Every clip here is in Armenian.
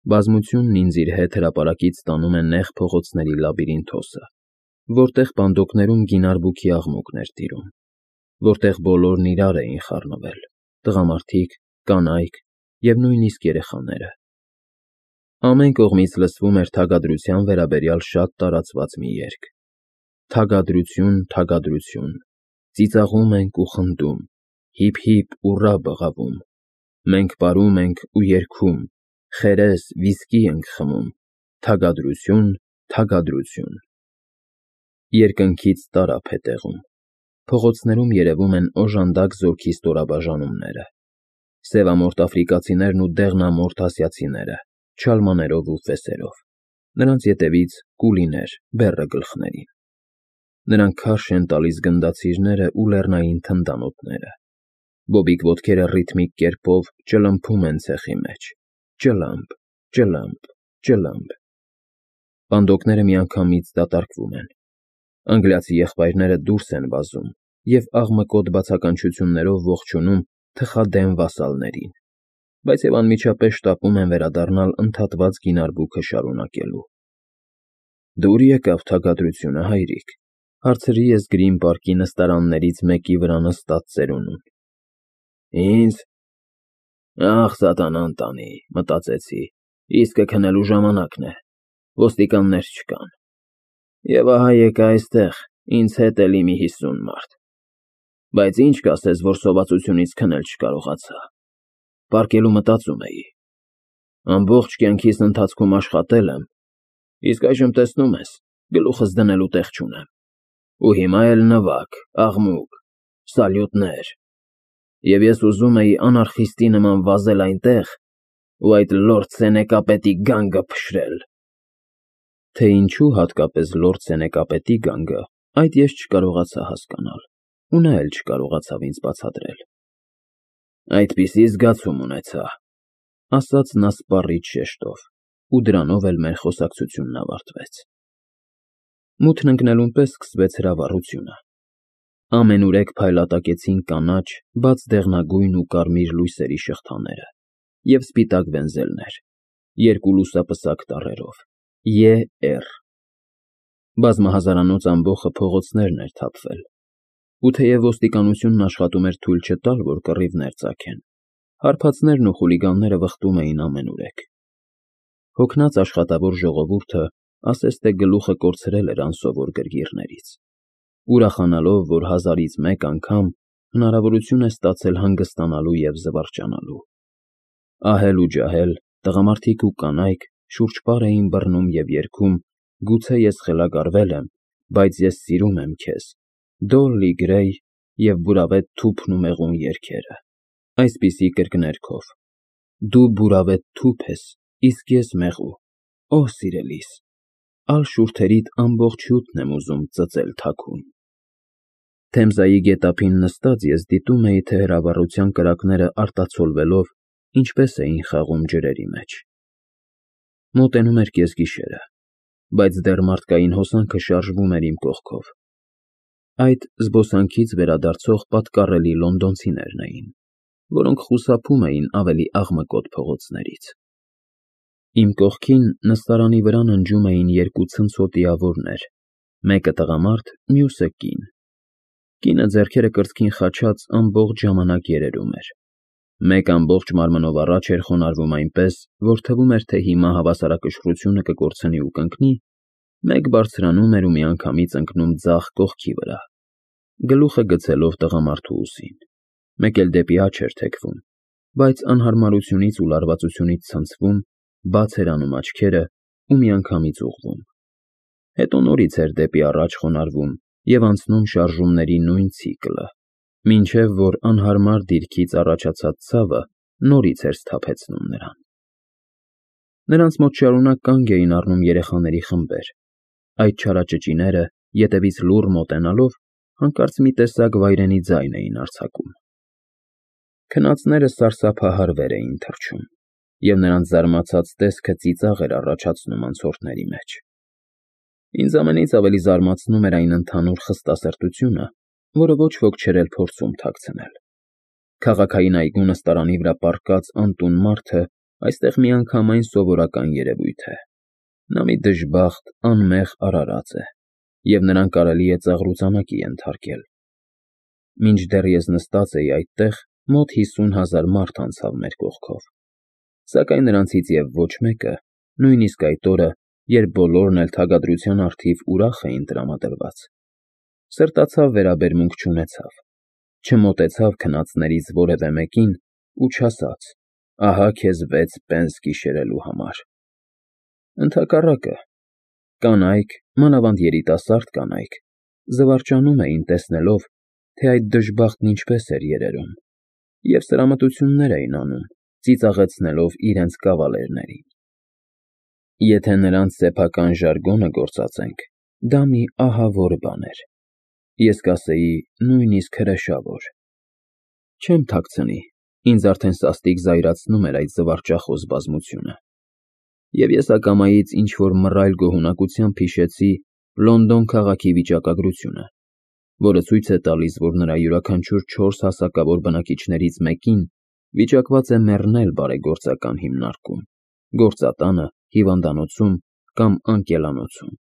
Բազմությունն ինձ իր հետ հրապարակից տանում է նեղ փողոցների լաբիրինթոսը, որտեղ պանդոկներում գինարբուքի աղմուկն էր տիրում, որտեղ բոլորն իրար էին խառնվել, տղամարդիկ, կանայք և նույնիսկ երեխաները։ Ամեն կողմից լսվում էր թագադրության վերաբերյալ շատ տարածված մի երգ. «Թագադրություն, թագադրություն, ծիծաղում ենք ու խնդում, հիփ֊հիփ ուռա բղավում, մենք պարում ենք ու երգում, խերես, վիսկի ենք խմում, թագադրություն, թագադրություն»։ Երկնքից տարափ է տեղում։ Փողոցներում երևում են օժանդակ զորքի ստորաբաժանումները, սևամորթ աֆրիկացիներն ու դեղնամորթ ասիացիները, չալմաներով ու ֆեսերով, նրանց ետևից կուլիներ, բեռը գլխներին։ Նրանք քարշ են տալիս գնդացիրները ու լեռնային թնդանոթները։ Բոբիկ ոտքերը ռիթմիկ կերպով ճլմփում են ցեխի մեջ, ճլըմփ, ճլըմփ, ճլըմփ։ Պանդոկները միանգամից դատարկվում են։ Անգլիացի եղբայրները դուրս են վազում և աղմկոտ բացականչություններով ողջունում թխադեմ վասալներին, բայց և անմիջապես շտապում են վերադառնալ ընդհատված գինարբուքը շարունակելու։ «Դուր եկավ թագադրությունը, հայրիկ», հարցրի ես Գրին պարկի նստարաններից մեկի վրա նստած ծերունուն։ «Ինձ… Ախ, սատանան տանի, մտածեցի, իսկը քնելու ժամանակն է, ոստիկաններ չկան։ Եվ ահա եկա այստեղ, ինձ հետ էլի մի 50 մարդ։ Բայց ինչ կասես, որ սովածությունից քնել չկարողացա։ Պառկելու մտածում էի։ Ամբողջ կյանքիս ընթացքում աշխատել եմ, իսկ այժմ տեսնում ես, գլուխս դնելու տեղ չունեմ։ Ու հիմա էլ նվագ, աղմուկ, սալյուտներ։ Եվ ես ուզում էի անարխիստի նման վազել այնտեղ ու այդ լորդ սենեկապետի գանգը փշրել»։ Թե ինչու հատկապես լորդ սենեկապետի գանգը, այդ ես չկարողացա հասկանալ, ու նա էլ չկարողացավ ինձ բացատրել։ «Այդպիսի զգացում ունեցա», ասաց նա սպառիչ շեշտով, ու դրանով էլ մեր խոսակցությունն ավարտվեց։ Մութն ընկնելուն պես սկսվեց հրավառությունը։ Ամենուրեք փայլատակեցին կանաչ, բաց դեղնագույն ու կարմիր լույսերի շղթաները և սպիտակ վենզելներ, երկու լուսապսակ տառերով՝ Ե.Ռ. Բազմահազարանոց ամբոխը փողոցներն էր թափվել, ու թեև ոստիկանությունն աշխատում էր թույլ չտալ, որ կռիվներ ծագեն, հարբածներն ու խուլիգանները վխտում էին ամենուրեք։ Հոգնած աշխատավոր ժողովուրդը ասես թե գլուխը կորցրել էր անսովոր գրգիռներից, ուրախանալով, որ հազարից մեկ անգամ հնարավորություն է ստացել հանգստանալու և զվարճանալու։ Ահել ու ջահել, տղամարդիկ ու կանայք շուրջպար էին բռնում և երգում «Գուցե ես խելագարվել եմ, բայց ես սիրում եմ քեզ», «Դոլլի Գրեյ» և բուրավետ թուփն ու մեղուն երգերը, այսպիսի կրկներգով. «Դու բուրավետ թուփ ես, իսկ ես մեղու, Օ սիրելիս, ալ շուրթերիդ ամբողջ հյութն եմ ուզում ծծել թաքուն»։ Թեմզայի գետափին նստած ես դիտում էի, թե հրավառության կրակները արտացոլվելով ինչպես էին խաղում ջրերի մեջ։ Մոտենում էր կեսգիշերը, բայց դեռ մարդկային հոսանքը շարժվում էր իմ կողքով։ Այդ զբոսանքից վերադարձող պատկառելի լոնդոնցիներն էին, որոնք խուսափում էին ավելի աղմկոտ փողոցներից։ Իմ կողքին նստարանի վրա ննջում էին երկու ցնցոտիավորներ, մեկը տղամարդ, մյուսը կին։ Կինը ձեռքերը կրծքին խաչած ամբողջ ժամանակ երերում էր։ Մեկ ամբողջ մարմնով առաջ էր խոնարհվում այնպես, որ թվում էր, թե հիմա հավասարակշռությունը կկորցնի ու կընկնի, մեկ բարձրանում էր ու միանգամից ընկնում ձախ կողքի վրա, գլուխը գցելով տղամարդու ուսին, մեկ էլ դեպի աջ էր թեքվում, բայց անհարմարությունից ու լարվածությունից ցնցվում, բաց էր անում աչքերը ու միանգամից ուղղվում։ Հետո նորից էր դեպի առաջ խոնարհվում և անցնում շարժումների նույն ցիկլը, մինչև որ անհարմար դիրքից առաջացած ցավը նորից էր սթափեցնում նրան։ Նրանց մոտ շարունակ կանգ էին առնում երեխաների խմբեր։ Այդ չարաճճիները, ետևից լուռ մոտենալով, հանկարծ մի տեսակ վայրենի ձայն էին արձակում։ Քնածները սարսափահարվեր էին թռչում, և նրանց զարմացած տեսքը ծիծաղ էր առաջացնում անցորդների մեջ։ Ինձ ամենից ավելի զարմացնում էր այն ընդհանուր խստասրտությունը, որը ոչ ոք չէր էլ փորձում թաքցնել։ Քաղաքային այգու նստարանի վրա պառկած անտուն մարդը Այստեղ միանգամայն սովորական երևույթ է։ Նա մի դժբախտ, անմեղ արարած է, և նրան կարելի է ծաղրուծանակի ենթարկել։ Մինչդեռ ես նստած էի այդտեղ, մոտ 50,000 մարդ անցավ մեր կողքով, սակայն նրանցից և ոչ մեկը, նույնիսկ այդ օրը, երբ բոլորն էլ թագադրության առթիվ ուրախ էին տրամադրված, սրտացավ վերաբերմունք չունեցավ, չմոտեցավ քնածներից որևէ մեկին ու չասաց. «Ահա քեզ 6 պենս կիշերելու համար»։ Ընդհակառակը, կանայք, մանավանդ երիտասարդ կանայք, զվարճանում էին տեսնելով, թե այդ դժբախտն ինչպես էր երերում, և սրամտություններ էին անում, ծիծաղեցնելով իրենց կավալերներին։ Եթե նրանց սեփական ժարգոնը գործածենք, դա մի ահավոր բան էր, ես կասեի նույնիսկ հրեշավոր։ Չեմ թաքցնի, ինձ արդեն սաստիկ զայրացնում էր այդ զվարճախոս բազմությունը, և ես ակամայից ինչ-որ մռայլ գոհունակությամբ հիշեցի Լոնդոն քաղաքի վիճակագրությունը, որը ցույց է տալիս, որ նրա յուրաքանչյուր 4 հասակավոր բնակիչներից մեկին վիճակված է մեռնել բարեգործական հիմնարկում, գործատանը, հիվանդանոցում կամ անկելանոցում։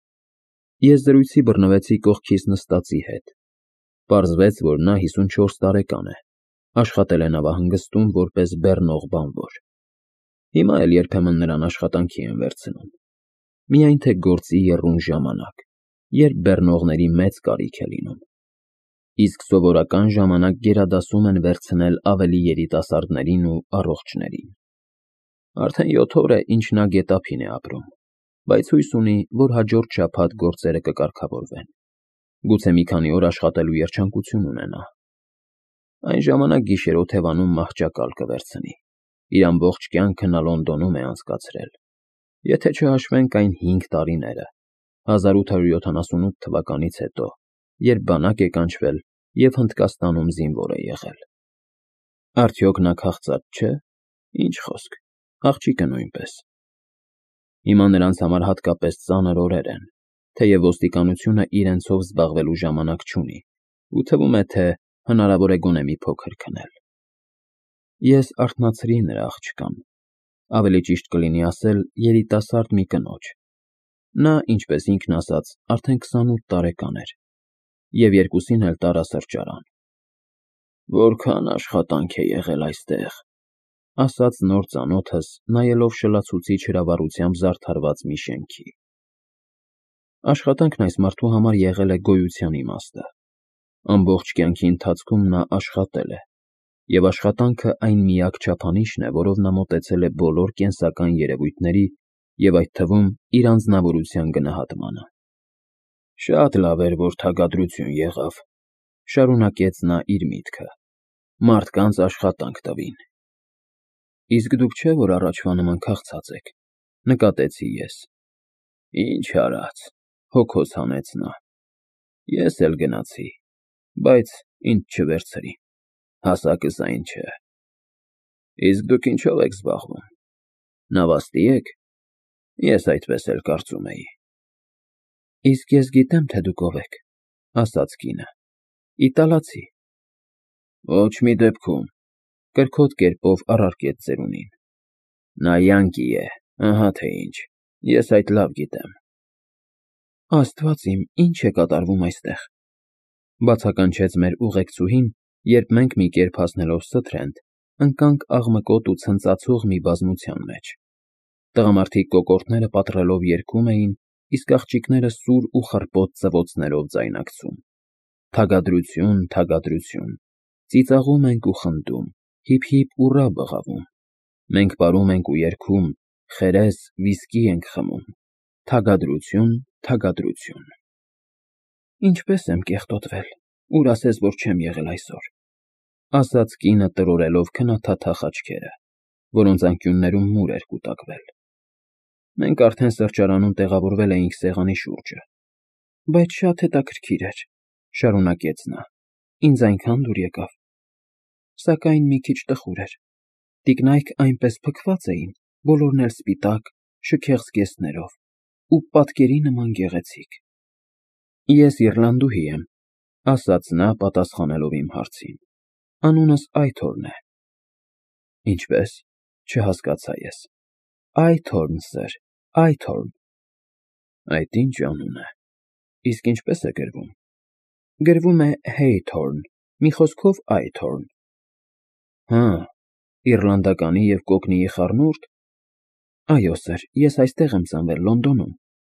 Ես զրույցի բռնվեցի կողքիս նստածի հետ։ Պարզվեց, որ նա 54 տարեկան է, աշխատել է նավահանգստում որպես բեռնող բանվոր։ Հիմա էլ երբեմն նրան աշխատանքի են վերցնում, միայն թե գործի եռուն ժամանակ, երբ բեռնողների մեծ կարիք է լինում, իսկ սովորական ժամանակ գերադասում են վերցնել ավելի երիտասարդներին ու առողջներին։ Արդեն 7 օր է, ինչ նա գետափին է ապրում, բայց հույս ունի, որ հաջորդ շաբաթ գործերը կկարգավորվեն, գուցե մի քանի օր աշխատելու երջանկություն ունենա։ Այն ժամանակ գիշերօթևանում մահճակալ կվերցնի, իր ամբողջ կյանքը նա Լոնդոնում է անցկացրել, եթե չհաշվենք այն 5 տարիները, 1878 թվականից հետո, երբ բանակ է կանչվել և Հնդկաստանում զինվոր է եղել։ Արդյոք նա քաղցած չէ։ Ինչ խոսք, աղջիկը նույնպես։ Հիմա նրանց համար հատկապես ծանր օրեր են, թեև ոստիկանությունը իրենցով զբաղվելու ժամանակ չունի, ու թվում է, թե հնարավոր է գոնե մի փոքր քնել։ Ես արթնացրի նրա աղջկան, ավելի ճիշտ կլինի ասել երիտասարդ մի կնոջ։ Նա, ինչպես ինքն ասաց, արդեն 28 տարեկան էր, և երկուսին էլ տարասրճարան։ «Որքան աշխատանք է եղել այստեղ», ասաց նոր ծանոթս, նայելով շլացուցիչ հրավառությամբ զարդարված մի շենքի։ Աշխատանքն այս մարդու համար եղել է գոյության իմաստը։ Ամբողջ կյանքի ընթացքում նա աշխատել է, և աշխատանքը այն միակ չափանիշն է, որով նա մոտեցել է բոլոր կենսական երևույթների և այդ թվում իր անձնավորության գնահատմանը։ «Շատ լավ էր, որ թագադրություն եղավ», շարունակեց նա իր միտքը, «մարդկանց աշխատանք տվին»։ Իսկ դուք չէ՞ որ առաջվա նման քաղցած եք, նկատեցի ես։ Ինչ արած, հոգոց հանեց նա։ Ես էլ գնացի, բայց ինձ չվերցրին, հասակս այն չէ։ Իսկ դուք ինչո՞վ եք զբաղվում, նավաստի եք։ Ես այդպես էլ կարծում էի։ Իսկ ես գիտեմ, թե դուք ով եք, ասաց կինը, իտալացի։ Ոչ մի դեպքում, կրքոտ կերպով առարկեց ծերունին։ Նա յանկի է, ահա թե ինչ, ես այդ լավ գիտեմ։ Աստված իմ, ինչ է կատարվում այստեղ, բացականչեց մեր ուղեկցուհին, երբ մենք մի կերպ հասնելով Սթրենդ, ընկանք աղմկոտ ու ցնծացող մի բազմության մեջ։ Տղամարդիկ կոկորդները պատռելով երգում էին, իսկ աղջիկները սուր ու խռպոտ ծվոցներով ձայնարկում։ Թագադրություն, թագադրություն, ծիծաղում ենք ու խնդում, հիփ֊հիփ ուռա բղավում։ Մենք պարում ենք ու երգում, խերես, վիսկի ենք խմում։ Թագադրություն, թագադրություն։ Ինչպես եմ կեղտոտվել, ուր ասես, որ չեմ եղել այսօր, ասաց կինը տրորելով քնաթաթախ աչքերը, որոնց անկյուններում մուր էր կուտակվել։ Մենք արդեն սրճարանում տեղավորվել էինք սեղանի շուրջը։ Բայց շատ հետաքրքիր էր, շարունակեց նա, ինձ այնքան դուր եկավ։ Սակայն մի քիչ տխուր էր։ Տիկնայք այնպես փքված էին, բոլորն էլ սպիտակ, շքեղ զգեստներով ու պատկերի նման գեղեցիկ։ Ես իռլանդուհի եմ, ասաց նա, պատասխանելով իմ հարցին։ Անունս Այթորն է։ Ինչպե՞ս, Չհասկացա ես։ Այթորն, սըր, Այթորն։ Այդ ինչ անուն է։ Իսկ ինչպես է գրվում։ Գրվում է Հեյթորն, մի խոսքով Այթորն։ Հա, իռլանդականի և կոգնիի խառնուրդ։ Այո, սըր, ես այստեղ եմ ծնվել, Լոնդոնում։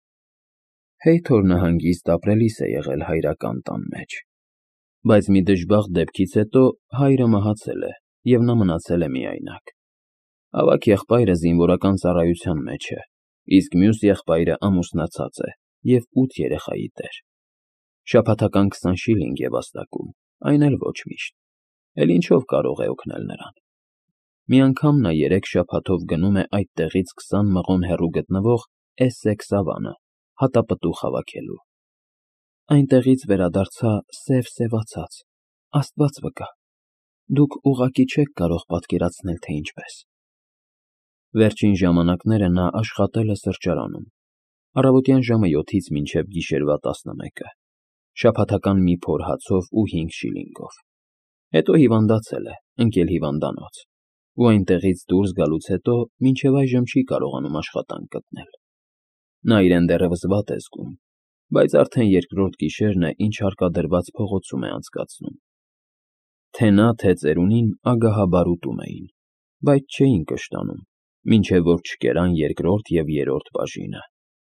Հեյթորնը հանգիստ ապրելիս է եղել հայրական տան մեջ, բայց մի դժբախտ դեպքից հետո հայրը մահացել է, և նա մնացել է միայնակ։ Ավագ եղբայրը զինվորական ծառայության մեջ է, իսկ մյուս եղբայրը ամուսնացած է և 8 երեխայի տեր։ Շաբաթական 20 շիլինգ է վաստակում, այն էլ ոչ միշտ, էլ ինչով կարող է օգնել նրան։ Մի անգամ նա 3 շաբաթով գնում է այդտեղից 20 մղոն հեռու գտնվող Էսսեքս ավանը հատապտուղ հավաքելու։ Այնտեղից վերադարձա սև-սևացած, Աստված վկա, դուք ուղղակի չեք կարող պատկերացնել, թե ինչպես։ Վերջին ժամանակները նա աշխատել է սրճարանում, առավոտյան ժամը 7-ից մինչև գիշերվա 11-ը, շաբաթական մի փոր հացով ու 5 շիլինգով։ Հետո հիվանդացել է, ընկել հիվանդանոց, ու այնտեղից դուրս գալուց հետո մինչև այժմ չի կարողանում աշխատանք գտնել։ Նա իրեն դեռևս վատ է զգում, բայց արդեն երկրորդ գիշերն է, ինչ հարկադրված փողոցում է անցկացնում։ Թե նա, թե ծերունին ագահաբար ուտում էին, բայց չէին կշտանում, մինչև որ չկերան երկրորդ և երրորդ բաժինը։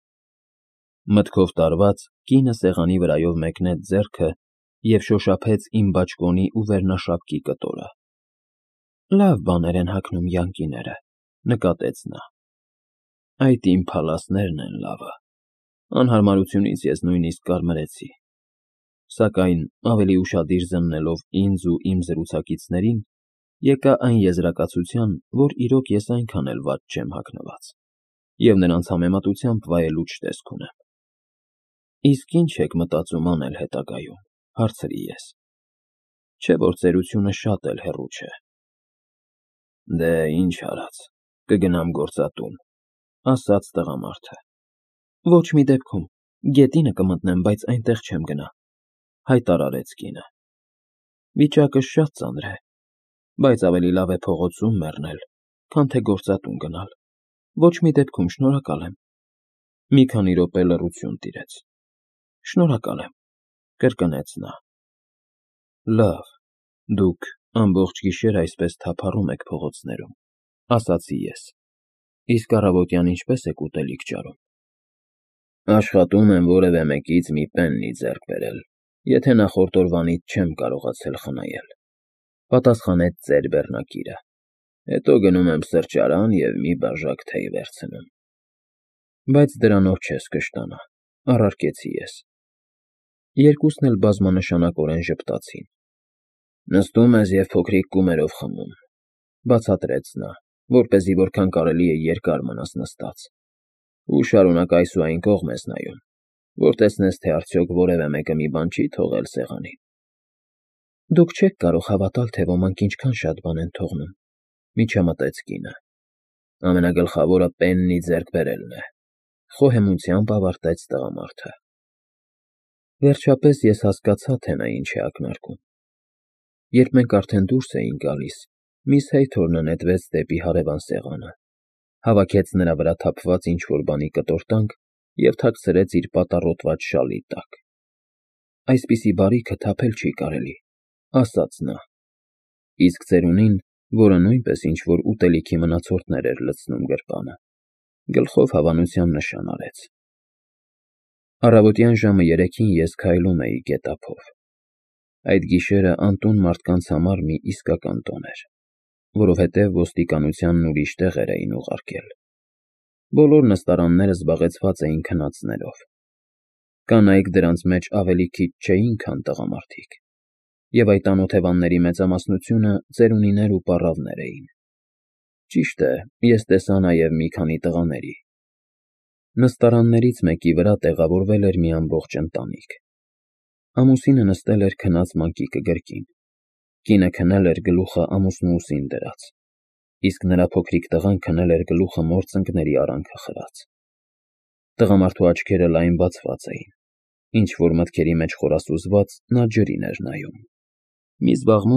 Մտքով տարված, կինը սեղանի վրայով մեկնեց ձեռքը և շոշափեց իմ բաճկոնի ու վերնաշապկի կտորը։ Լավ բաներ են հագնում յանկիները, նկատեց նա։ Այդ իմ փալասներն են լավը։ Անհարմարությունից ես նույնիսկ կարմրեցի։ Սակայն ավելի ուշադիր զննելով ինձ ու իմ զրուցակիցներին, եկա այն եզրակացության, որ իրոք ես այնքան էլ վատ չեմ հագնված, և նրանց համեմատությամբ վայելուչ տեսք ունեմ։ Իսկ ի՞նչ եք մտածում անել հետագայում, հարցրի ես։ Չէ՞ որ ծերությունը շատ էլ հեռու չէ։ Դե ինչ արած, կգնամ գործատուն, ասաց տղամարդը։ Ոչ մի դեպքում, գետինը կմտնեմ, բայց այնտեղ չեմ գնա, հայտարարեց կինը։ Վիճակը շատ ծանր է, բայց ավելի լավ է փողոցում մեռնել, քան թե գործատուն գնալ։ Ոչ մի դեպքում, շնորհակալ եմ։ Մի քանի րոպե լռություն տիրեց։ Շնորհակալ եմ, կրկնեց նա։ Լավ, դուք ամբողջ գիշեր այսպես թափառում եք փողոցներում, ասացի ես։ Իսկ առավոտյան ինչպես եք ուտելիք ճարում։ Աշխատում եմ որևէ մեկից մի պեննի ձեռք բերել, եթե նախորդ օրվանից չեմ կարողացել խնայել, պատասխանեց ծեր բեռնակիրը։ Հետո գնում եմ սրճարան և մի բաժակ թեյ վերցնում։ Բայց դրանով չես կշտանա, առարկեցի ես։ Երկուսն էլ բազմանշանակորեն ժպտացին։ Նստում ես և փոքրիկ կումերով խմում, բացատրեց նա, որպեսզի որքան կարելի է երկար մնաս նստած, ու շարունակ այս ու այն կողմ ես նայում, որ տեսնես, թե արդյոք որևէ մեկը մի բան չի թողել սեղանին։ Դուք չեք կարող հավատալ, թե ոմանք ինչքան շատ բան են թողնում, միջամտեց կինը։ Ամենագլխավորը պեննի ձեռք բերելն է, խոհեմությամբ ավարտեց տղամարդը։ Վերջապես ես հասկացա, թե նա ինչ է ակնարկում։ Երբ մենք արդեն դուրս էինք գալիս, միս Հեյթորնը նետվեց դեպի հարևան սեղանը, հավաքեց նրա վրա թափված ինչ-որ բանի կտորտանք և թաքցրեց իր պատառոտված շալի տակ։ Այսպիսի բարիքը թափել չի կարելի, ասաց նա։ Իսկ ծերունին, որը նույնպես ինչ-որ ուտելիքի մնացորդներ էր լցնում գրպանը, գլխով հավանության նշան արեց։ Առավոտյան ժամը 3-ին ես քայլում էի գետափով։ Այդ գիշերը անտուն մարդկանց համար մի իսկական տոն էր, որովհետև ոստիկանությանն ուրիշ տեղեր էին ուղարկել։ Բոլոր նստարանները զբաղեցված էին քնածներով։ Կանայք դրանց մեջ ավելի քիչ չէին, քան տղամարդիկ, և այդ անօթևանների մեծամասնությունը ծերունիներ ու պառավներ էին։ Ճիշտ է, ես տեսա նաև մի քանի տղաների։ Նստարաններից մեկի վրա տեղավորվել էր մի ամբողջ ընտանիք։ Ամուսինը նստել էր քնած մանկիկը գրկին, կինը քնել էր գլուխը ամուսնու ուսին դրած, իսկ նրա փոքրիկ տղան քնել էր գլուխը մոր ծնկների արանքը խրած։ Տղամարդու աչքերը լայն բացված էին, ինչ-որ մտքերի մեջ խորասուզված նա ջրին էր նայում։ Մի զբաղմունք,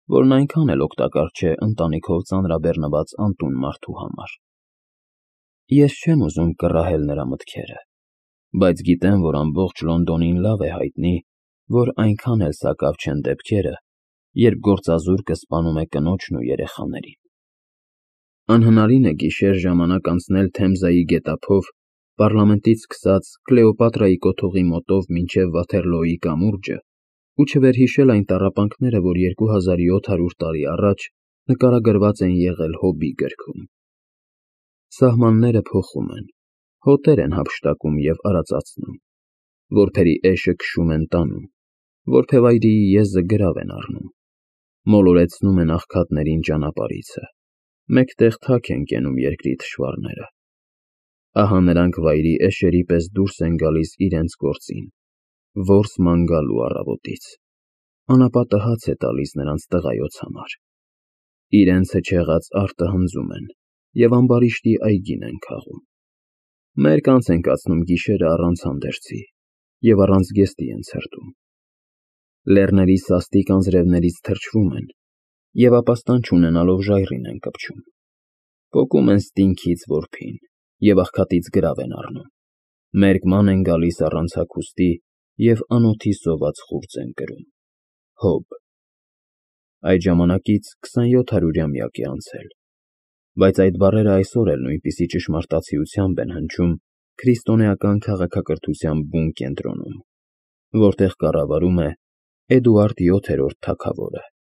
որն այնքան էլ օգտակար չէ ընտանիքով ծանրաբեռնված անտուն մարդու համար։ Ես չեմ ուզում կռահել նրա մտքերը, բայց գիտեմ, որ ամբողջ Լոնդոնին լավ է հայտնի, որ այնքան էլ սակավ չեն դեպքերը, երբ գործազուրկը սպանում է կնոջն ու երեխաներին։ Անհնարին է գիշեր ժամանակ անցնել Թեմզայի գետափով, պառլամենտից սկսած Կլեոպատրայի կոթողի մոտով մինչև Վաթերլոյի կամուրջը ու չվերհիշել այն տառապանքները, որ 2700 տարի առաջ նկարագրված են եղել Հոբի գրքում։ Սահմանները փոխում են, հոտեր են հափշտակում և արածացնում, որբերի էշը քշում են տանում, որբևայրիի եզը գրավ են առնում, մոլորեցնում են աղքատներին ճանապարհիցը, մեկտեղ թաք են կենում երկրի թշվառները։ Ահա նրանք վայրի էշերի պես դուրս են գալիս իրենց գործին, որս ման գալու առավոտից, անապատը հաց է տալիս նրանց տղայոց համար, իրենց հչեղած արտը հնձում են և ամբարիշտի այգին են քաղում, մեր կանց են կացնում գիշերը առանց հանդերձի և առանց գեստի են ցրտում, լեռների սաստիկ անձրևներից թրջվում են և ապաստան չունենալով ժայռին են կպչում, պոկում են ստինգից որբին և աղքատից գրավ են առնում, մերկման են գալիս առանց հագուստի և անոթի սոված խուրձ են կրում։ Հոբ։ Այդ ժամանակից 2700-ամյակ է անցել, բայց այդ բառերը այսօր էլ նույնպիսի ճշմարտացիությամբ են հնչում քրիստոնեական քաղաքակրթության բուն կենտրոնում, որտեղ կառավարում է Էդուարդ VII թագավորը։